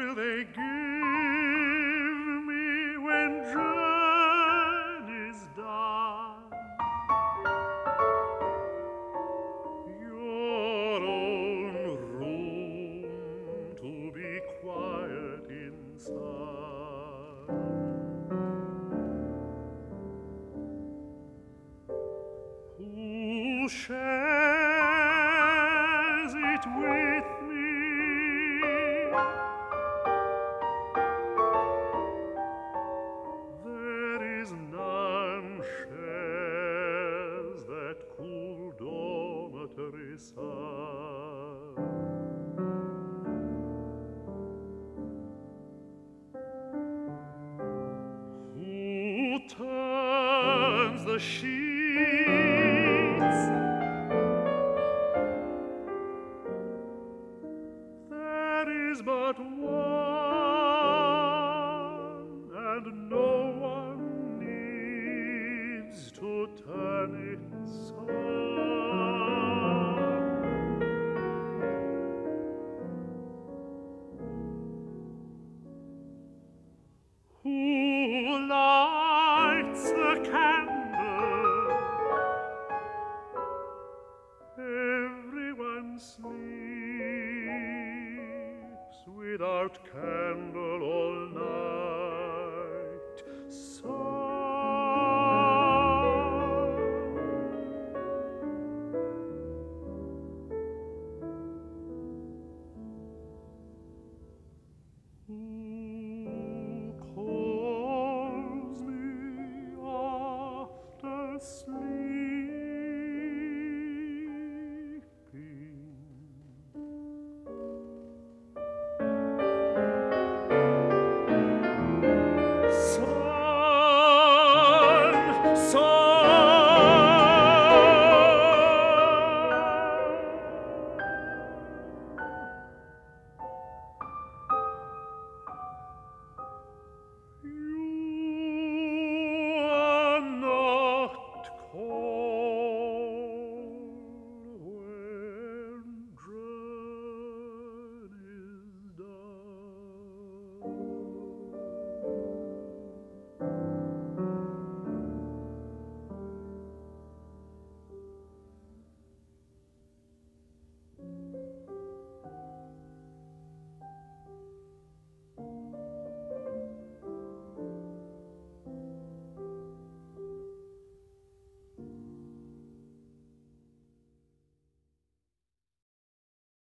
will they give me when journey's done? Your own room to be quiet inside. Who shares it with me? There is none shares that cool dormitory sun. Who turns the sheets? There is but one, and no one needs to turn it some. Who lights the candle? Everyone sleeps without candle all night. Sun.